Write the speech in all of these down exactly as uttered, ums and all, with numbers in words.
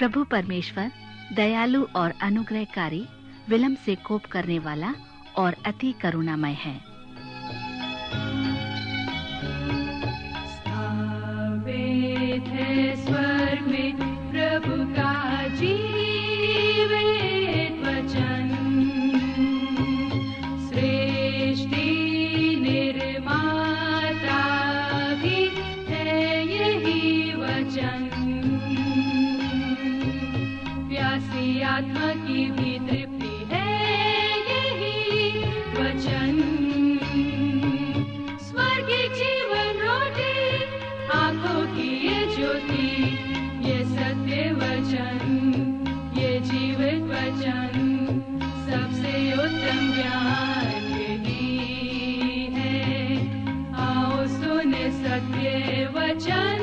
प्रभु परमेश्वर दयालु और अनुग्रहकारी, विलंब से कोप करने वाला और अति करुणामय है। स्थापित है स्वर्ग में प्रभु का जीवित वचन, सृष्टि निर्माता भी है यही वचन, प्यासी आत्मा की भी तृप्ति है यही वचन, स्वर्गीय जीवन रोटी, आंखों की ये ज्योति, ये सत्य वचन, ये जीवित वचन, सबसे उत्तम ज्ञान यही है। आओ सुने सत्य वचन।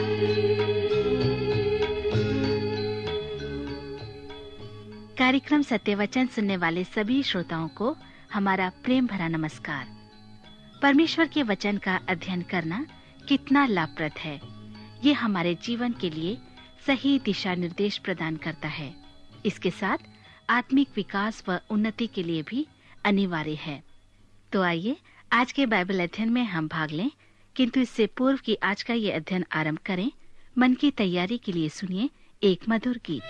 कार्यक्रम सत्य वचन सुनने वाले सभी श्रोताओं को हमारा प्रेम भरा नमस्कार। परमेश्वर के वचन का अध्ययन करना कितना लाभप्रद है। ये हमारे जीवन के लिए सही दिशा निर्देश प्रदान करता है। इसके साथ आत्मिक विकास व उन्नति के लिए भी अनिवार्य है। तो आइए आज के बाइबल अध्ययन में हम भाग लें, किंतु इससे पूर्व कि आज का ये अध्ययन आरंभ करें, मन की तैयारी के लिए सुनिए एक मधुर गीत।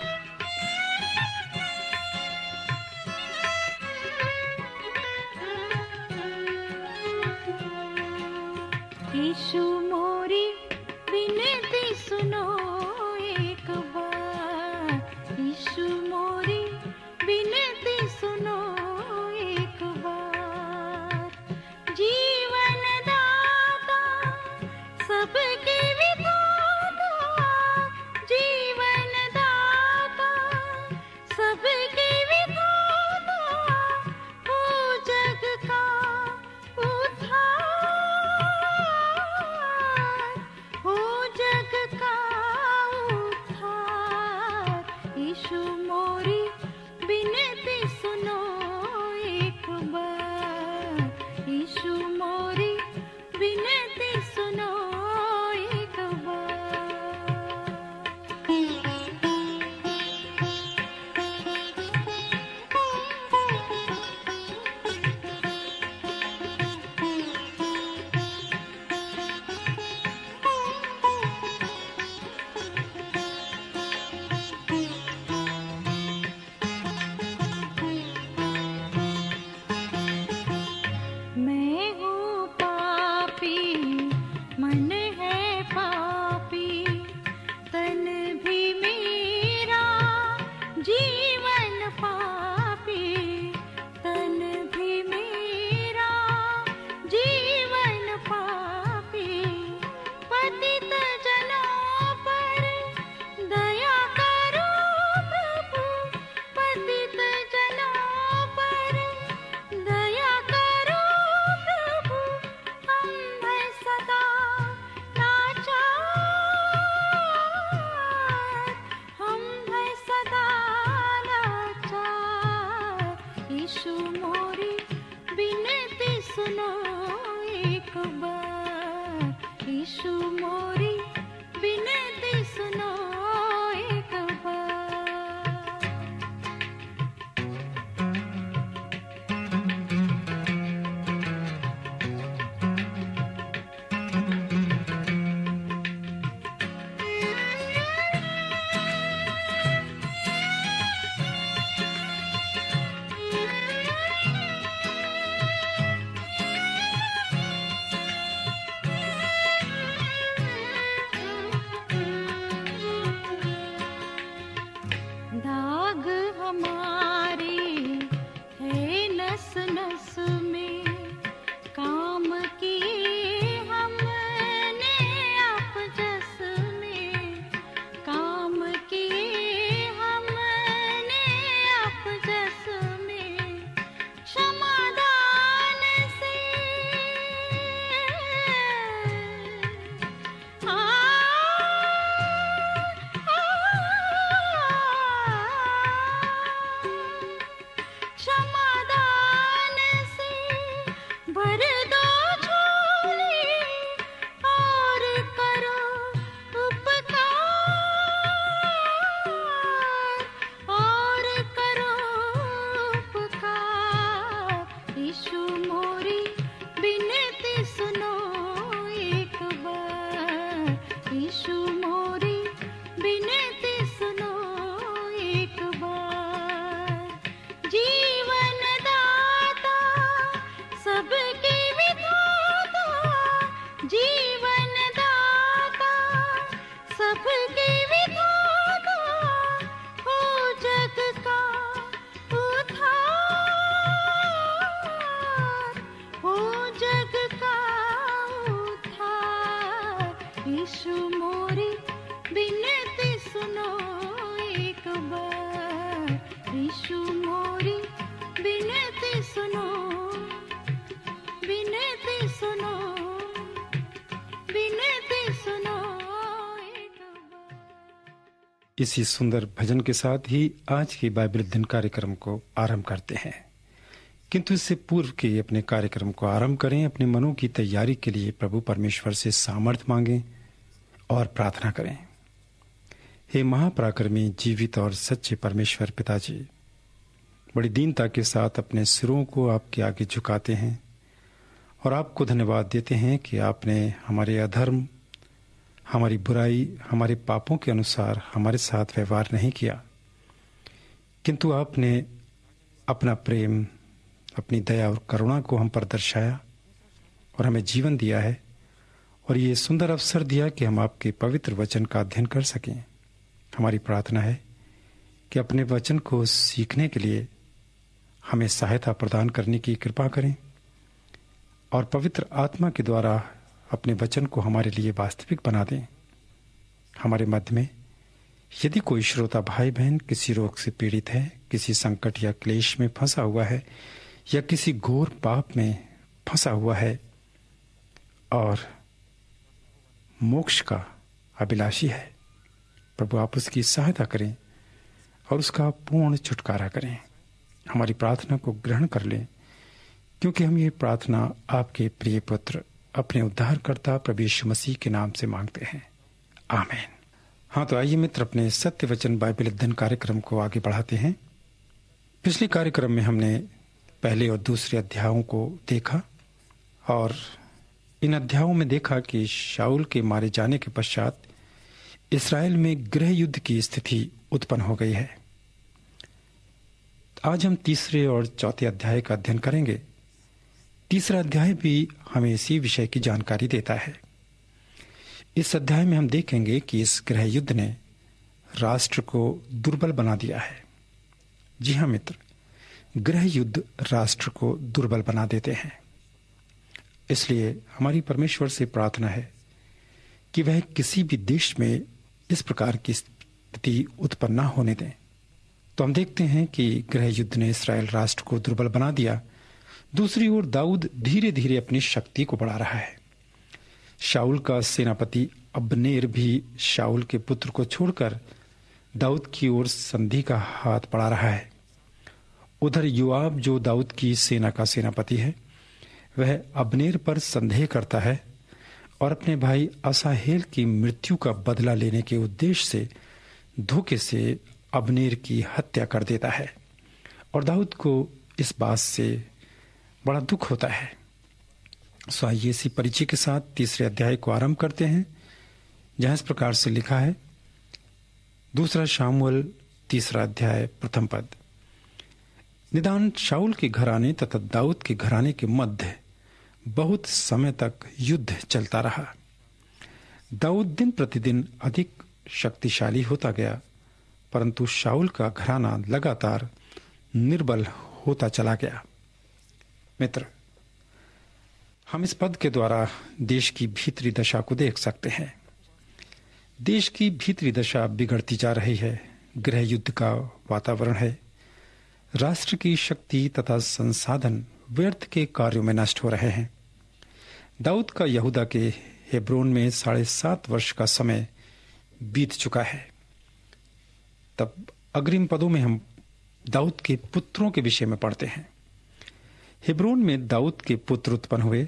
यीशु मोरी विनती सुनो एक बार, यीशु मोरी विनती सुनो एक बार, जीवन दाता सबके विधाता, जीवन दाता सबके विधाता, हो जग का उद्धार, हो जग का उद्धार, यीशु मोरी विनती सुनो एक बार, यीशु मोरी विनती सुनो एक मैं हूँ पापी, मन है पापी, तन भी मेरा जीवन पापी, तन भी मेरा जीवन पापी, पतित जनों पर दया करो प्रभु, पतित जनों पर दया करो प्रभु, हम हैं सदा लाचार, हम हैं सदा लाचार, यीशु मोरी विनती सुनो एक बार, यीशु मोरी विनती सुनो एक बार। दाग हमारे है नस नस में, काम किए हमने अपजस में, काम किए हमने अपजस में, क्षमादान से आ, क्षमादान से भर दो छोड़ एक बार। जीवन दाता सबके विधाता, जीवन दाता सबके विधाता, हो जग का उद्धार, हो जग का उद्धार। यीशु मोरी बिनती सुनो एक बार, यीशु मोरी बिनती सुनो, बिनती सुनो, बिनती सुनो एक बार। इसी सुंदर भजन के साथ ही आज की बाइबल अध्ययन कार्यक्रम को आरंभ करते हैं। किंतु इससे पूर्व के अपने कार्यक्रम को आरंभ करें, अपने मनों की तैयारी के लिए प्रभु परमेश्वर से सामर्थ्य मांगें और प्रार्थना करें। हे महापराक्रमी, जीवित और सच्चे परमेश्वर पिताजी, बड़ी दीनता के साथ अपने सिरों को आपके आगे झुकाते हैं और आपको धन्यवाद देते हैं कि आपने हमारे अधर्म, हमारी बुराई, हमारे पापों के अनुसार हमारे साथ व्यवहार नहीं किया, किंतु आपने अपना प्रेम, अपनी दया और करुणा को हम पर दर्शाया और हमें जीवन दिया है और ये सुंदर अवसर दिया कि हम आपके पवित्र वचन का अध्ययन कर सकें। हमारी प्रार्थना है कि अपने वचन को सीखने के लिए हमें सहायता प्रदान करने की कृपा करें और पवित्र आत्मा के द्वारा अपने वचन को हमारे लिए वास्तविक बना दें। हमारे मध्य में यदि कोई श्रोता भाई बहन किसी रोग से पीड़ित है, किसी संकट या क्लेश में फंसा हुआ है या किसी घोर पाप में फंसा हुआ है और मोक्ष का अभिलाषी है, प्रभु आप उसकी सहायता करें और उसका पूर्ण छुटकारा करें। हमारी प्रार्थना को ग्रहण कर लें, क्योंकि हम ये प्रार्थना आपके प्रिय पुत्र, अपने उद्धारकर्ता प्रभु यीशु मसीह के नाम से मांगते हैं, आमीन। हाँ, तो आइए मित्र, अपने सत्य वचन बाइबल अध्ययन कार्यक्रम को आगे बढ़ाते हैं। पिछले कार्यक्रम में हमने पहले और दूसरे अध्यायों को देखा और इन अध्यायों में देखा कि शाऊल के मारे जाने के पश्चात इस्राएल में गृह युद्ध की स्थिति उत्पन्न हो गई है। आज हम तीसरे और चौथे अध्याय का अध्ययन करेंगे। तीसरा अध्याय भी हमें इसी विषय की जानकारी देता है। इस अध्याय में हम देखेंगे कि इस गृह युद्ध ने राष्ट्र को दुर्बल बना दिया है। जी हाँ मित्र, गृह युद्ध राष्ट्र को दुर्बल बना देते हैं। इसलिए हमारी परमेश्वर से प्रार्थना है कि वह किसी भी देश में इस प्रकार की स्थिति उत्पन्न न होने दें। तो हम देखते हैं कि गृह युद्ध ने इस्राएल राष्ट्र को दुर्बल बना दिया। दूसरी ओर दाऊद धीरे धीरे अपनी शक्ति को बढ़ा रहा है। शाऊल का सेनापति अब्नेर भी शाऊल के पुत्र को छोड़कर दाऊद की ओर संधि का हाथ बढ़ा रहा है। उधर योआब, जो दाऊद की सेना का सेनापति है, वह अब्नेर पर संदेह करता है और अपने भाई असाहेल की मृत्यु का बदला लेने के उद्देश्य से धोखे से अब्नेर की हत्या कर देता है और दाऊद को इस बात से बड़ा दुख होता है। सो आइए इसी परिचय के साथ तीसरे अध्याय को आरंभ करते हैं, जहां इस प्रकार से लिखा है। दूसरा शामुएल तीसरा अध्याय प्रथम पद। निदान शाऊल के घराने तथा दाऊद के घराने के मध्य बहुत समय तक युद्ध चलता रहा। दाऊद दिन प्रतिदिन अधिक शक्तिशाली होता गया, परंतु शाऊल का घराना लगातार निर्बल होता चला गया। मित्र, हम इस पद के द्वारा देश की भीतरी दशा को देख सकते हैं। देश की भीतरी दशा बिगड़ती जा रही है। गृह युद्ध का वातावरण है। राष्ट्र की शक्ति तथा संसाधन व्यर्थ के कार्यों में नष्ट हो रहे हैं। दाऊद का यहूदा के हेब्रोन में साढ़े सात वर्ष का समय बीत चुका है। तब अग्रिम पदों में हम दाऊद के पुत्रों के विषय में पढ़ते हैं। हेब्रोन में दाऊद के पुत्र उत्पन्न हुए।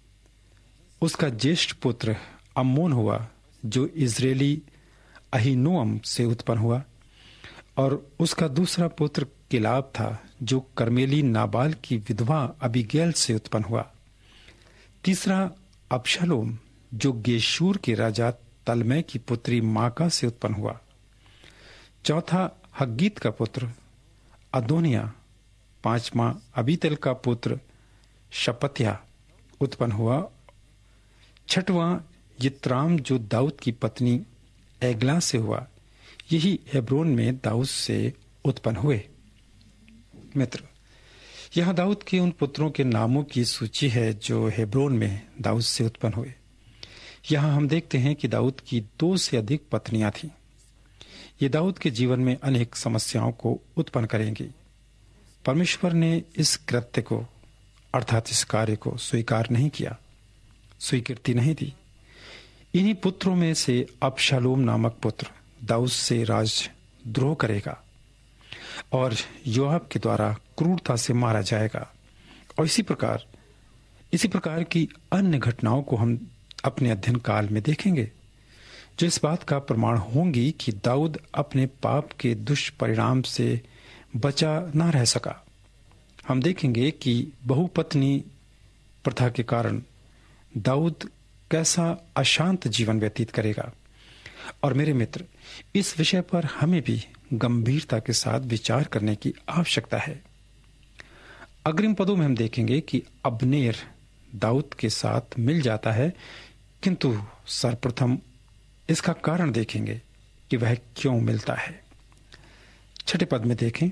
उसका ज्येष्ठ पुत्र अम्मोन हुआ, जो इजरायली अहीनोअम से उत्पन्न हुआ, और उसका दूसरा पुत्र किलाब था, जो कर्मेली नाबाल की विधवा अबीगैल से उत्पन्न हुआ। तीसरा अबशालोम, जो गेशूर के राजा तलमै की पुत्री माका से उत्पन्न हुआ। चौथा हग्गीत का पुत्र अदोनिया, पांचवा अबीतल का पुत्र शपत्या उत्पन्न हुआ, छठवां यित्राम जो दाऊद की पत्नी एगला से हुआ। यही हेब्रोन में दाऊद से उत्पन्न हुए। मित्र, यह दाऊद के उन पुत्रों के नामों की सूची है जो हेब्रोन में दाऊद से उत्पन्न हुए। यहाँ हम देखते हैं कि दाऊद की दो से अधिक पत्नियां थीं। ये दाऊद के जीवन में अनेक समस्याओं को उत्पन्न करेंगी। परमेश्वर ने इस कृत्य को अर्थात इस कार्य को स्वीकार नहीं किया, स्वीकृति नहीं दी। इन्हीं पुत्रों में से अबशालोम नामक पुत्र दाऊद से राजद्रोह करेगा और योआब के द्वारा क्रूरता से मारा जाएगा। और इसी प्रकार इसी प्रकार की अन्य घटनाओं को हम अपने अध्ययन काल में देखेंगे, जो इस बात का प्रमाण होंगी कि दाऊद अपने पाप के दुष्परिणाम से बचा न रह सका। हम देखेंगे कि बहुपत्नी प्रथा के कारण दाऊद कैसा अशांत जीवन व्यतीत करेगा। और मेरे मित्र, इस विषय पर हमें भी गंभीरता के साथ विचार करने की आवश्यकता है। अग्रिम पदों में हम देखेंगे कि अब्नेर दाऊद के साथ मिल जाता है, किंतु सर्वप्रथम इसका कारण देखेंगे कि वह क्यों मिलता है। छठे पद में देखें,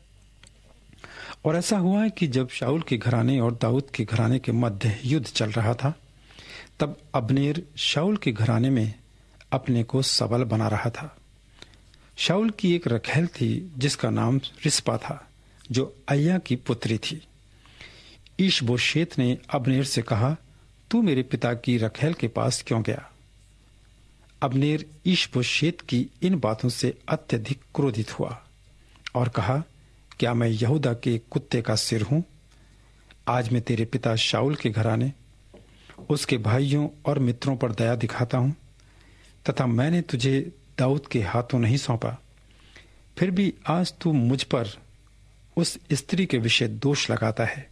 और ऐसा हुआ है कि जब शाऊल के घराने और दाऊद के घराने के मध्य युद्ध चल रहा था, तब अब्नेर शाऊल के घराने में अपने को सबल बना रहा था। शाऊल की एक रखैल थी जिसका नाम रिस्पा था, जो अय्या की पुत्री थी। ईशबोशेत ने अब्नेर से कहा, तू मेरे पिता की रखैल के पास क्यों गया? अब्नेर ईशबोशेत की इन बातों से अत्यधिक क्रोधित हुआ और कहा, क्या मैं यहूदा के कुत्ते का सिर हूं? आज मैं तेरे पिता शाऊल के घराने, उसके भाइयों और मित्रों पर दया दिखाता हूं, तथा मैंने तुझे दाऊद के हाथों नहीं सौंपा। फिर भी आज तू मुझ पर उस स्त्री के विषय दोष लगाता है।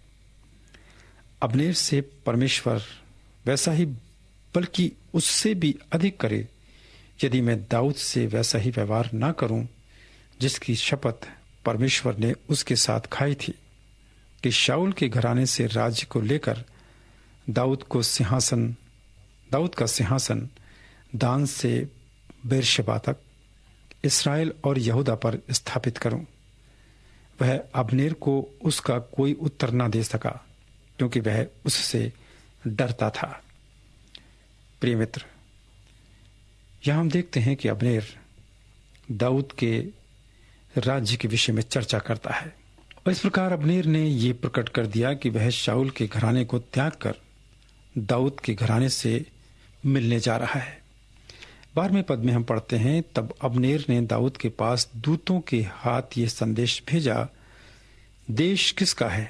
अब्नेर से परमेश्वर वैसा ही, बल्कि उससे भी अधिक करे, यदि मैं दाऊद से वैसा ही व्यवहार ना करूं जिसकी शपथ परमेश्वर ने उसके साथ खाई थी कि शाऊल के घराने से राज्य को लेकर दाऊद को सिंहासन दाऊद का सिंहासन दान से बेरशेबा तक इस्राएल और यहूदा पर स्थापित करूं। वह अब्नेर को उसका कोई उत्तर न दे सका, क्योंकि वह उससे डरता था। प्रिय मित्र, यहां हम देखते हैं कि अब्नेर दाऊद के राज्य के विषय में चर्चा करता है, और इस प्रकार अब्नेर ने यह प्रकट कर दिया कि वह शाऊल के घराने को त्याग कर दाऊद के घराने से मिलने जा रहा है। बारहवें पद में हम पढ़ते हैं, तब अब्नेर ने दाऊद के पास दूतों के हाथ ये संदेश भेजा, देश किसका है?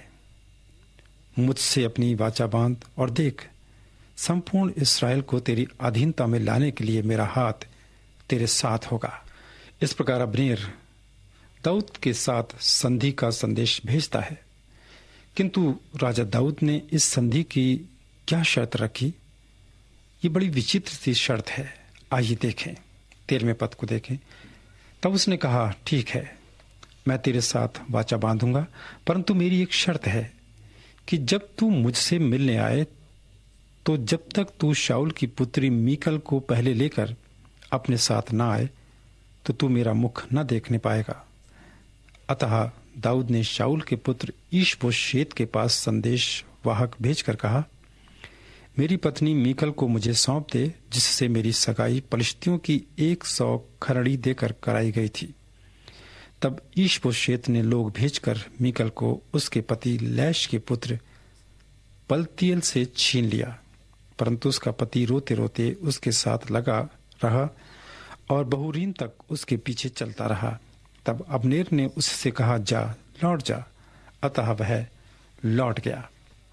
मुझसे अपनी वाचा बांध और देख, संपूर्ण इस्राएल को तेरी अधीनता में लाने के लिए मेरा हाथ तेरे साथ होगा। इस प्रकार अब्नेर दाऊद के साथ संधि का संदेश भेजता है, किंतु राजा दाऊद ने इस संधि की क्या शर्त रखी? ये बड़ी विचित्र सी शर्त है। आइए देखें, तेरहवें पद को देखें। तब उसने कहा, ठीक है, मैं तेरे साथ वाचा बांधूंगा, परंतु मेरी एक शर्त है कि जब तू मुझसे मिलने आए, तो जब तक तू शाऊल की पुत्री मीकल को पहले लेकर अपने साथ ना आए, तो तू मेरा मुख न देखने पाएगा। अतः दाऊद ने शाऊल के पुत्र ईशबोशेत के पास संदेश वाहक भेजकर कहा, मेरी पत्नी मीकल को मुझे सौंप दे, जिससे मेरी सगाई पलिश्तियों की एक सौ खरड़ी देकर कराई गई थी। तब ईशबोशेत ने लोग भेजकर मीकल को उसके पति लैश के पुत्र पलतीएल से छीन लिया, परंतु उसका पति रोते रोते उसके साथ लगा रहा और बहुरीन तक उसके पीछे चलता रहा। तब अब्नेर ने उससे कहा, जा लौट जा। अतः वह लौट गया।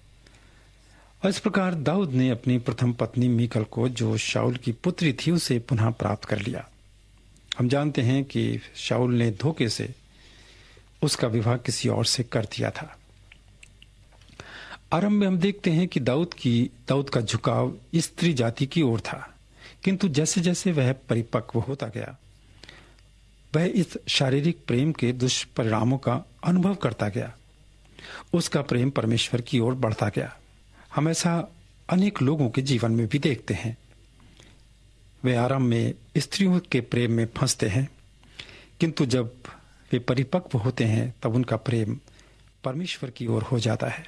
और इस प्रकार दाऊद ने अपनी प्रथम पत्नी मीकल को, जो शाऊल की पुत्री थी, उसे पुनः प्राप्त कर लिया। हम जानते हैं कि शाऊल ने धोखे से उसका विवाह किसी और से कर दिया था। आरंभ में हम देखते हैं कि दाऊद की दाऊद का झुकाव स्त्री जाति की ओर था, किंतु जैसे जैसे वह परिपक्व होता गया, वह इस शारीरिक प्रेम के दुष्परिणामों का अनुभव करता गया। उसका प्रेम परमेश्वर की ओर बढ़ता गया। हम ऐसा अनेक लोगों के जीवन में भी देखते हैं। वे आरंभ में स्त्रियों के प्रेम में फंसते हैं, किंतु जब वे परिपक्व होते हैं तब उनका प्रेम परमेश्वर की ओर हो जाता है।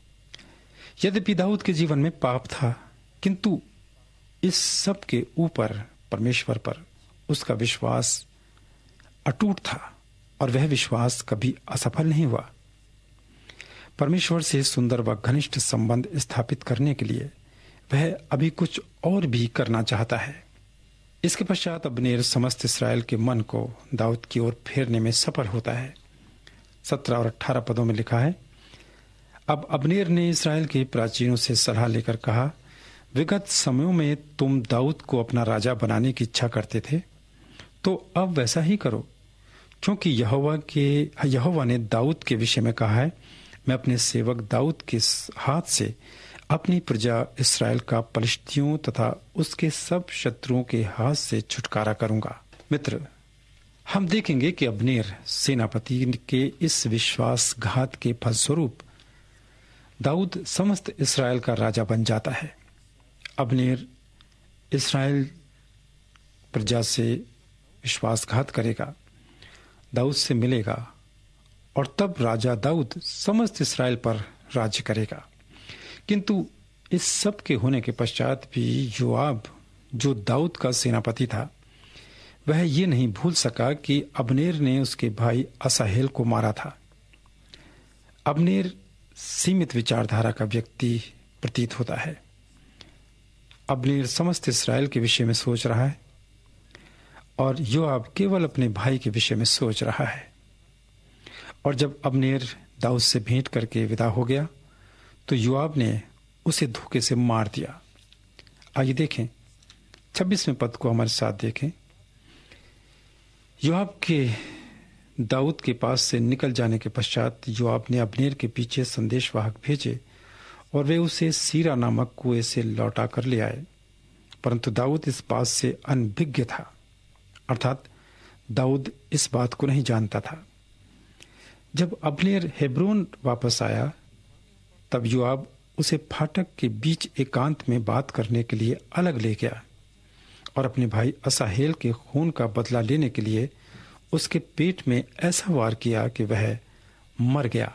यद्यपि दाऊद के जीवन में पाप था, किंतु इस सब के ऊपर परमेश्वर पर उसका विश्वास अटूट था और वह विश्वास कभी असफल नहीं हुआ। परमेश्वर से सुंदर व घनिष्ठ संबंध स्थापित करने के लिए वह अभी कुछ और भी करना चाहता है। इसके पश्चात अब्नेर समस्त इस्राएल के मन को दाऊद की ओर फेरने में सफल होता है। सत्रह और अठारह पदों में लिखा है, अब अब्नेर ने इस्राएल के प्राचीनों से सलाह लेकर कहा, विगत समयों में तुम दाऊद को अपना राजा बनाने की इच्छा करते थे, तो अब वैसा ही करो, क्योंकि यहोवा के यहोवा ने दाऊद के विषय में कहा है, मैं अपने सेवक दाऊद के हाथ से अपनी प्रजा इस्राएल का पलिश्तियों तथा उसके सब शत्रुओं के हाथ से छुटकारा करूंगा। मित्र, हम देखेंगे कि अब्नेर सेनापति के इस विश्वासघात के फलस्वरूप दाऊद समस्त इस्राएल का राजा बन जाता है। अब्नेर इस्राएल प्रजा से विश्वासघात करेगा, दाऊद से मिलेगा और तब राजा दाऊद समस्त इस्राएल पर राज्य करेगा। किंतु इस सब के होने के पश्चात भी योआब, जो दाऊद का सेनापति था, वह ये नहीं भूल सका कि अब्नेर ने उसके भाई असाहेल को मारा था। अब्नेर सीमित विचारधारा का व्यक्ति प्रतीत होता है। अब्नेर समस्त इस्राएल के विषय में सोच रहा है और योआब केवल अपने भाई के विषय में सोच रहा है। और जब अब्नेर दाऊद से भेंट करके विदा हो गया तो योआब ने उसे धोखे से मार दिया। आइए देखें छब्बीसवें पद को हमारे साथ देखें। योआब के दाऊद के पास से निकल जाने के पश्चात योआब ने अब्नेर के पीछे संदेशवाहक भेजे और वे उसे सीरा नामक कुएं से लौटा कर ले आए, परंतु दाऊद इस बात से अनभिज्ञ था, अर्थात दाऊद इस बात को नहीं जानता था। जब अब्नेर हेब्रोन वापस आया तब योआब उसे फाटक के बीच एकांत में बात करने के लिए अलग ले गया और अपने भाई असाहेल के खून का बदला लेने के लिए उसके पेट में ऐसा वार किया कि वह मर गया।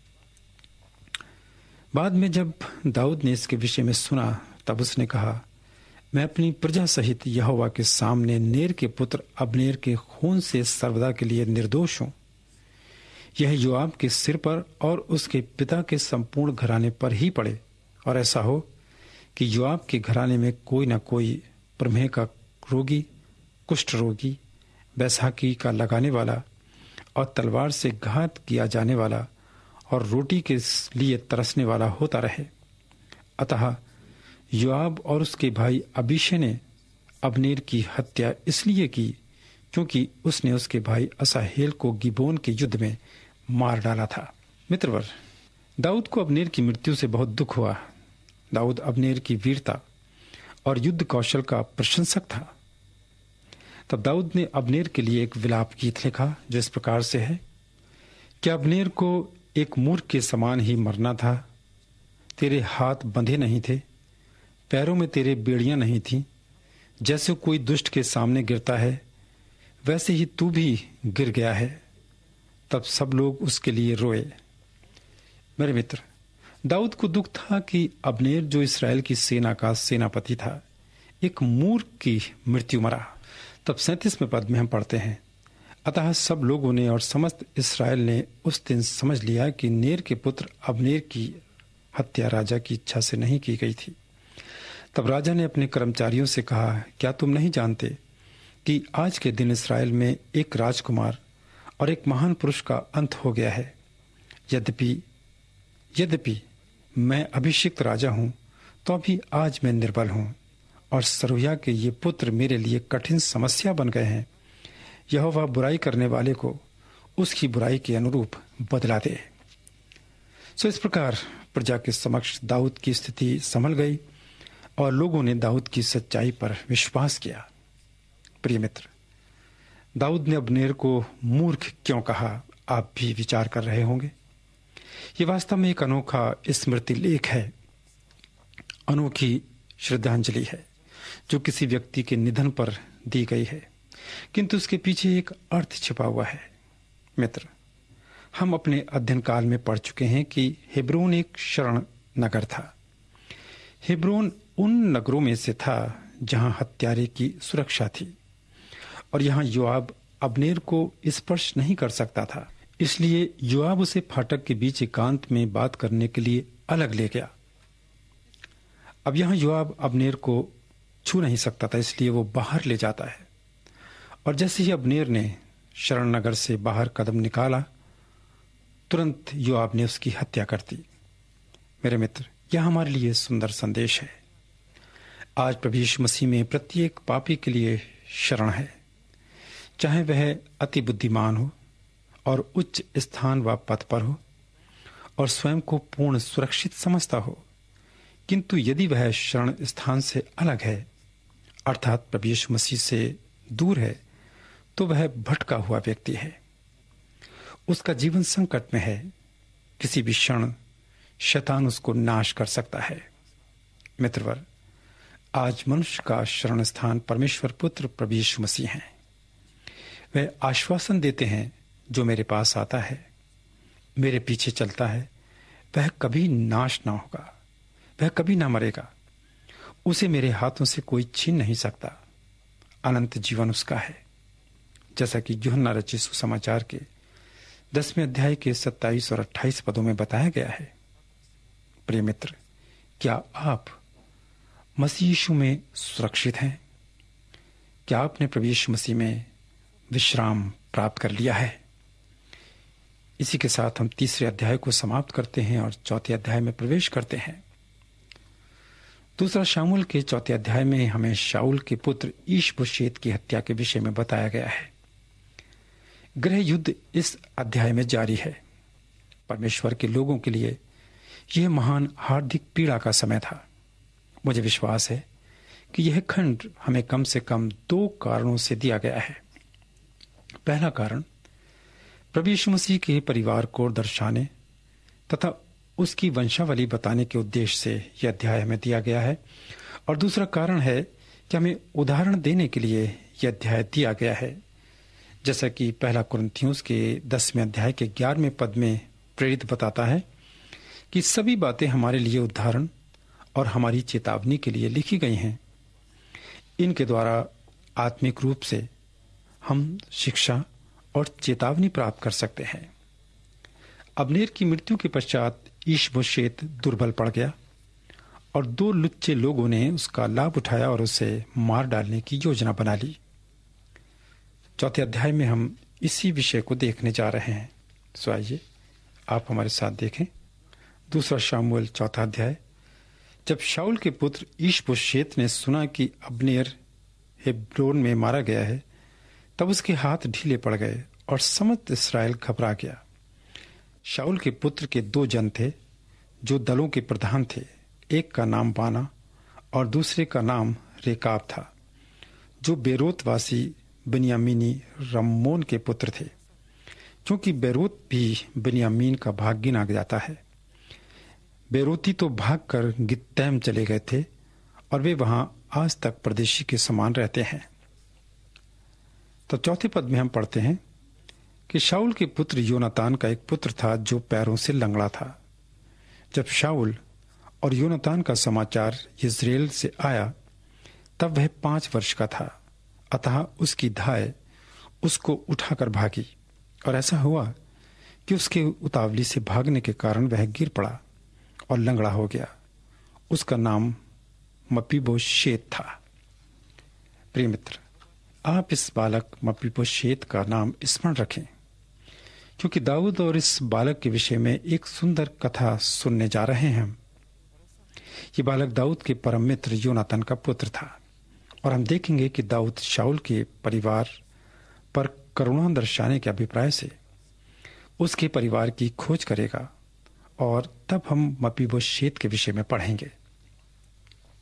बाद में जब दाऊद ने इसके विषय में सुना तब उसने कहा, मैं अपनी प्रजा सहित यहोवा के सामने नेर के पुत्र अब्नेर के खून से सर्वदा के लिए निर्दोष हूं। यह योआब के सिर पर और उसके पिता के संपूर्ण घराने पर ही पड़े, और ऐसा हो कि योआब के घराने में कोई न कोई प्रमेह का रोगी, कुष्ठ रोगी, बैसाखी का लगाने वाला और तलवार से घात किया जाने वाला और रोटी के लिए तरसने वाला होता रहे। अतः योआब और उसके भाई अबीशे ने अब्नेर की हत्या इसलिए की क्योंकि उसने उसके भाई असाहेल को गिबोन के युद्ध में मार डाला था। मित्रवर, दाऊद को अब्नेर की मृत्यु से बहुत दुख हुआ। दाऊद अब्नेर की वीरता और युद्ध कौशल का प्रशंसक था। तब दाऊद ने अब्नेर के लिए एक विलाप गीत लिखा जो इस प्रकार से है, कि अब्नेर को एक मूर्ख के समान ही मरना था। तेरे हाथ बंधे नहीं थे, पैरों में तेरे बेड़ियां नहीं थीं। जैसे कोई दुष्ट के सामने गिरता है वैसे ही तू भी गिर गया है। तब सब लोग उसके लिए रोए। मेरे मित्र, दाऊद को दुख था कि अब्नेर, जो इस्राएल की सेना का सेनापति था, एक मूर्ख की मृत्यु मरा। तब सैंतीसवें पद में हम पढ़ते हैं, अतः सब लोगों ने और समस्त इस्राएल ने उस दिन समझ लिया कि नेर के पुत्र अब्नेर की हत्या राजा की इच्छा से नहीं की गई थी। तब राजा ने अपने कर्मचारियों से कहा, क्या तुम नहीं जानते कि आज के दिन इस्राएल में एक राजकुमार और एक महान पुरुष का अंत हो गया है। यद्यपि यद्यपि मैं अभिषिक्त राजा हूं, तो अभी आज मैं निर्बल हूं और सरूया के ये पुत्र मेरे लिए कठिन समस्या बन गए हैं। यहोवा बुराई करने वाले को उसकी बुराई के अनुरूप बदला दे। सो इस प्रकार प्रजा के समक्ष दाऊद की स्थिति संभल गई और लोगों ने दाऊद की सच्चाई पर विश्वास किया। प्रिय मित्र, दाऊद ने अब्नेर को मूर्ख क्यों कहा, आप भी विचार कर रहे होंगे। ये वास्तव में एक अनोखा स्मृति लेख है, अनोखी श्रद्धांजलि है जो किसी व्यक्ति के निधन पर दी गई है, किंतु उसके पीछे एक अर्थ छिपा हुआ है। मित्र, हम अपने अध्ययन काल में पढ़ चुके हैं कि हेब्रोन एक शरण नगर था। हेब्रोन उन नगरों में से था जहां हत्यारे की सुरक्षा थी, और यहां योआब अब्नेर को स्पर्श नहीं कर सकता था। इसलिए योआब उसे फाटक के बीच एकांत में बात करने के लिए अलग ले गया। अब यहां योआब अब्नेर को छू नहीं सकता था, इसलिए वो बाहर ले जाता है। और जैसे ही अब्नेर ने शरण नगर से बाहर कदम निकाला, तुरंत योआब ने उसकी हत्या कर दी। मेरे मित्र, यह हमारे लिए सुंदर संदेश है। आज प्रभु यीशु मसीह में प्रत्येक पापी के लिए शरण है, चाहे वह अति बुद्धिमान हो और उच्च स्थान व पद पर हो और स्वयं को पूर्ण सुरक्षित समझता हो, किंतु यदि वह शरण स्थान से अलग है, अर्थात प्रभु यीशु मसीह से दूर है, तो वह भटका हुआ व्यक्ति है। उसका जीवन संकट में है। किसी भी क्षण शैतान उसको नाश कर सकता है। मित्रवर, आज मनुष्य का शरण स्थान परमेश्वर पुत्र प्रभु यीशु मसीह हैं। वे आश्वासन देते हैं, जो मेरे पास आता है, मेरे पीछे चलता है, वह कभी नाश ना होगा, वह कभी ना मरेगा, उसे मेरे हाथों से कोई छीन नहीं सकता, अनंत जीवन उसका है। जैसा कि यूहन्ना रचित सुसमाचार के दसवें अध्याय के सत्ताईस और अट्ठाईस पदों में बताया गया है। प्रिय मित्र, क्या आप मसीह यीशु में सुरक्षित हैं? क्या आपने प्रभु यीशु मसीह में विश्राम प्राप्त कर लिया है? इसी के साथ हम तीसरे अध्याय को समाप्त करते हैं और चौथे अध्याय में प्रवेश करते हैं। दूसरा शामुएल के चौथे अध्याय में हमें शाऊल के पुत्र ईश-बोशेत की हत्या के विषय में बताया गया है। गृह युद्ध इस अध्याय में जारी है। परमेश्वर के लोगों के लिए यह महान हार्दिक पीड़ा का समय था। मुझे विश्वास है कि यह खंड हमें कम से कम दो कारणों से दिया गया है। पहला कारण प्रभु यीशु मसीह के परिवार को दर्शाने तथा उसकी वंशावली बताने के उद्देश्य से यह अध्याय हमें दिया गया है, और दूसरा कारण है कि हमें उदाहरण देने के लिए यह अध्याय दिया गया है। जैसा कि पहला कुरिन्थियों के दसवें अध्याय के ग्यारहवें पद में प्रेरित बताता है कि सभी बातें हमारे लिए उदाहरण और हमारी चेतावनी के लिए लिखी गई हैं। इनके द्वारा आत्मिक रूप से हम शिक्षा और चेतावनी प्राप्त कर सकते हैं। अब्नेर की मृत्यु के पश्चात ईश-बोशेत दुर्बल पड़ गया और दो लुच्चे लोगों ने उसका लाभ उठाया और उसे मार डालने की योजना बना ली। चौथे अध्याय में हम इसी विषय को देखने जा रहे हैं। सो आइए आप हमारे साथ देखें दूसरा शामुएल चौथा अध्याय। जब शाऊल के पुत्र ईश-बोशेत ने सुना कि अब्नेर हेब्रोन में मारा गया है, तब उसके हाथ ढीले पड़ गए और समस्त इस्राएल घबरा गया। शाऊल के पुत्र के दो जन थे जो दलों के प्रधान थे। एक का नाम बाना और दूसरे का नाम रेकाब था, जो बेरोतवासी बिन्यामीनी रम्मोन के पुत्र थे। क्योंकि बेरोत भी बिन्यामीन का भाग गिना जाता है। बेरोती तो भागकर गित्तैम चले गए थे और वे वहां आज तक परदेशी के समान रहते हैं। तो चौथे पद में हम पढ़ते हैं कि शाऊल के पुत्र योनातान का एक पुत्र था जो पैरों से लंगड़ा था। जब शाऊल और योनातान का समाचार इस्राएल से आया, तब वह पांच वर्ष का था। अतः उसकी धाय उसको उठाकर भागी, और ऐसा हुआ कि उसके उतावली से भागने के कारण वह गिर पड़ा और लंगड़ा हो गया। उसका नाम मपीबोशेत था। प्रिय मित्र, आप इस बालक मपीबोशेत का नाम स्मरण रखें, क्योंकि दाऊद और इस बालक के विषय में एक सुंदर कथा सुनने जा रहे हैं। ये बालक दाऊद के परम मित्र योनातान का पुत्र था, और हम देखेंगे कि दाऊद शाऊल के परिवार पर करुणा दर्शाने के अभिप्राय से उसके परिवार की खोज करेगा, और तब हम मपीबोशेत के विषय में पढ़ेंगे।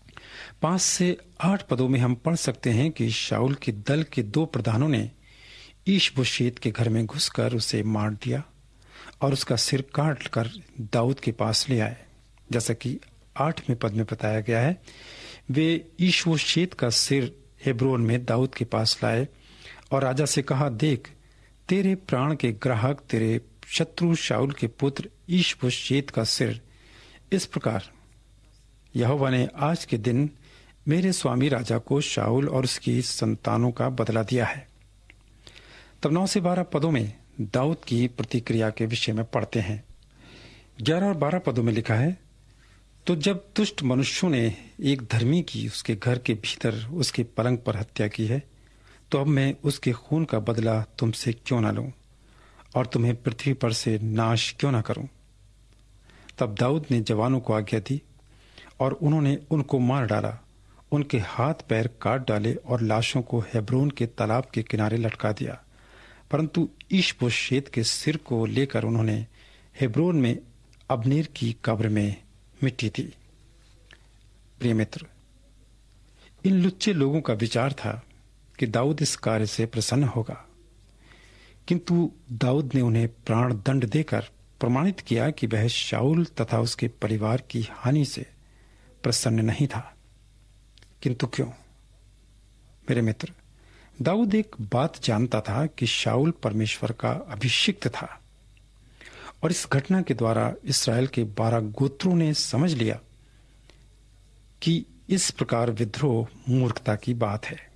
पांच से आठ पदों में हम पढ़ सकते हैं कि शाऊल के दल के दो प्रधानों ने ईश-बोशेत के घर में घुसकर उसे मार दिया और उसका सिर काट कर दाऊद के पास ले आए। जैसा कि आठवें पद में बताया गया है, वे ईश-बोशेत का सिर हेब्रोन में दाऊद के पास लाए और राजा से कहा, देख, तेरे प्राण के ग्राहक तेरे शत्रु शाऊल के पुत्र ईश-बोशेत का सिर इस प्रकार यहोवा ने आज के दिन मेरे स्वामी राजा को शाऊल और उसकी संतानों का बदला दिया है। तब नौ से बारह पदों में दाऊद की प्रतिक्रिया के विषय में पढ़ते हैं। ग्यारह और बारह पदों में लिखा है, तो जब दुष्ट मनुष्यों ने एक धर्मी की उसके घर के भीतर उसके पलंग पर हत्या की है, तो अब मैं उसके खून का बदला तुमसे क्यों ना लूं और तुम्हें पृथ्वी पर से नाश क्यों ना करूं। तब दाऊद ने जवानों को आज्ञा दी और उन्होंने उनको मार डाला, उनके हाथ पैर काट डाले और लाशों को हेब्रोन के तालाब के किनारे लटका दिया। परंतु ईश-बोशेत के सिर को लेकर उन्होंने हेब्रोन में अब्नेर की कब्र में मिट्टी दी। प्रिय मित्र, इन लुच्चे लोगों का विचार था कि दाऊद इस कार्य से प्रसन्न होगा, किंतु दाऊद ने उन्हें प्राण दंड देकर प्रमाणित किया कि वह शाऊल तथा उसके परिवार की हानि से प्रसन्न नहीं था। किंतु क्यों? मेरे मित्र, दाऊद एक बात जानता था कि शाऊल परमेश्वर का अभिषिक्त था और इस घटना के द्वारा इस्राएल के बारह गोत्रों ने समझ लिया कि इस प्रकार विद्रोह मूर्खता की बात है।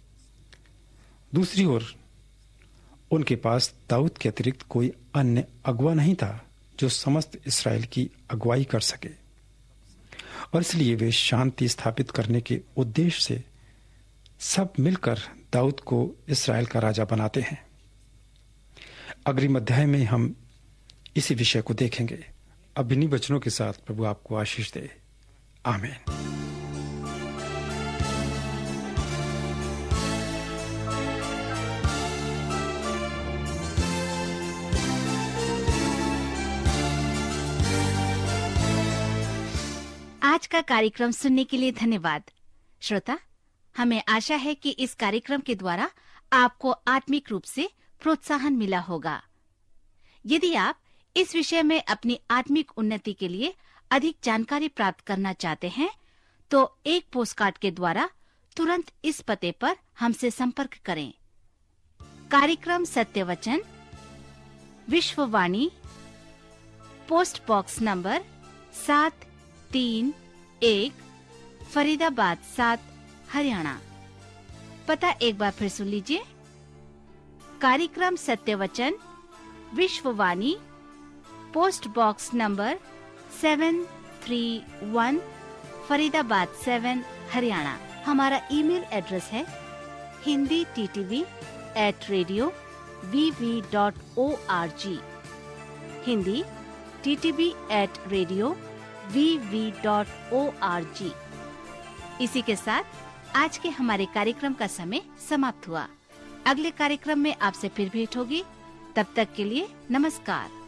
दूसरी ओर उनके पास दाऊद के अतिरिक्त कोई अन्य अगुवा नहीं था जो समस्त इस्राएल की अगुवाई कर सके, और इसलिए वे शांति स्थापित करने के उद्देश्य से सब मिलकर दाऊद को इस्राएल का राजा बनाते हैं। अग्रिम अध्याय में हम इसी विषय को देखेंगे। अब इन्हीं वचनों के साथ प्रभु आपको आशीष दे। आमीन। आज का कार्यक्रम सुनने के लिए धन्यवाद। श्रोता, हमें आशा है कि इस कार्यक्रम के द्वारा आपको आत्मिक रूप से प्रोत्साहन मिला होगा। यदि आप इस विषय में अपनी आत्मिक उन्नति के लिए अधिक जानकारी प्राप्त करना चाहते हैं, तो एक पोस्टकार्ड के द्वारा तुरंत इस पते पर हमसे संपर्क करें। कार्यक्रम सत्य वचन, विश्ववाणी, पोस्ट बॉक्स नंबर सात तीन एक, फरीदाबाद सात, हरियाणा। पता एक बार फिर सुन लीजिए। कार्यक्रम सत्य वचन, विश्ववाणी, post box number seven three one, Faridabad seven, Haryana. हमारा ईमेल एड्रेस है Hindi T T V at radio V V dot O R G, Hindi T T V at radio V V dot O R G. इसी के साथ आज के हमारे कार्यक्रम का समय समाप्त हुआ। अगले कार्यक्रम में आपसे फिर भेंट होगी। तब तक के लिए नमस्कार।